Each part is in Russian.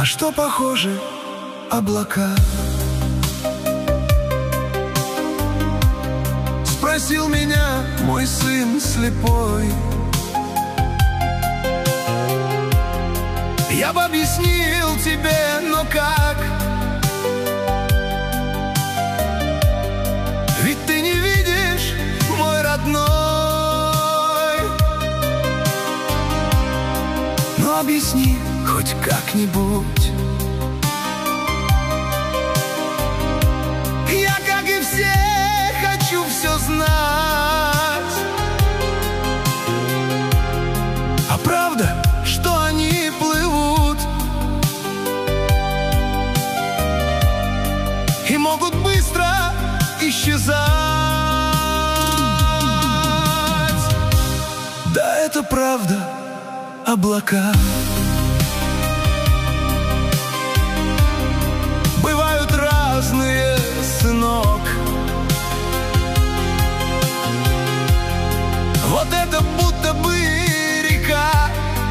На что похожи облака? Спросил меня мой сын слепой. Я бы объяснил тебе, но как? Ведь ты не видишь, мой родной. Но объясни хоть как-нибудь. Я, как и все, хочу все знать. А правда, что они плывут и могут быстро исчезать? Да, это правда, облака бывают разные, сынок. Вот это будто бы река,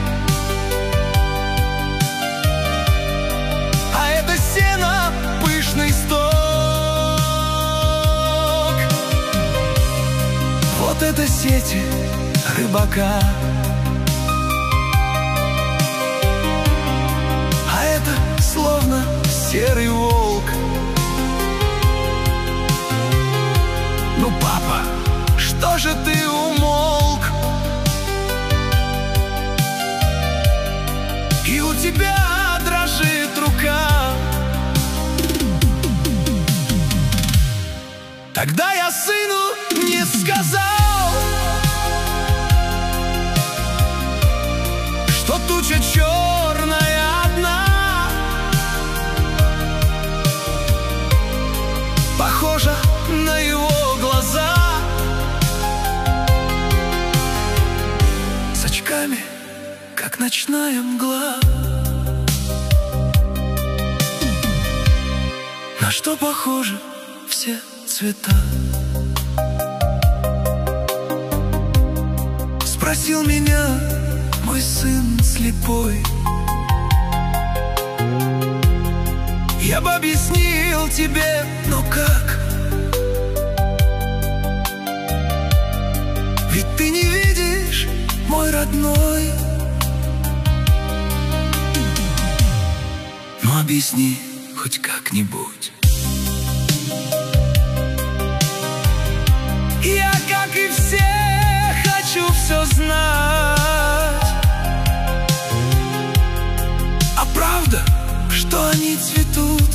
а это сено, пышный сток. Вот это сети рыбака, а это словно серый волк. Ну, папа, что же ты умолк? И у тебя дрожит рука. Тогда я сыну не сказал, что туча черная одна похожа на его глаза. С очками, как ночная мгла. На что похожи все цвета? Спросил меня мой сын слепой. Я бы объяснил тебе, но как? Ведь ты не видишь, мой родной. Но объясни хоть как-нибудь. Я, как и все, хочу все знать. А правда, что они цветут,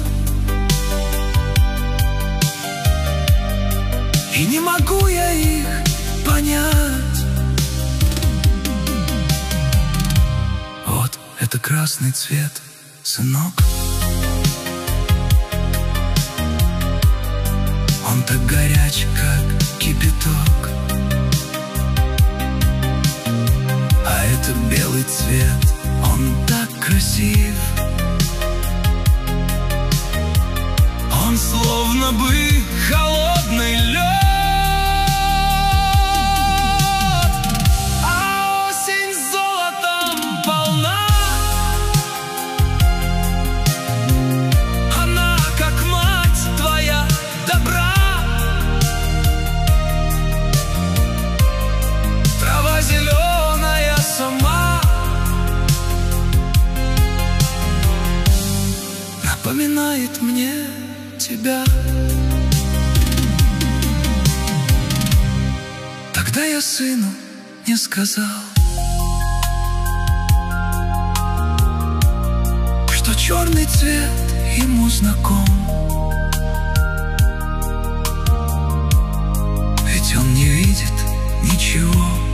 и не могу я их понять. Вот это красный цвет, сынок. Он так горяч, как кипяток. А это белый цвет, он так красив. Он словно бы холодный лед. А осень золотом полна. Она, как мать твоя, добра. Трава зеленая сама напоминает мне тебя. Тогда я сыну не сказал, что черный цвет ему знаком. Ведь он не видит ничего.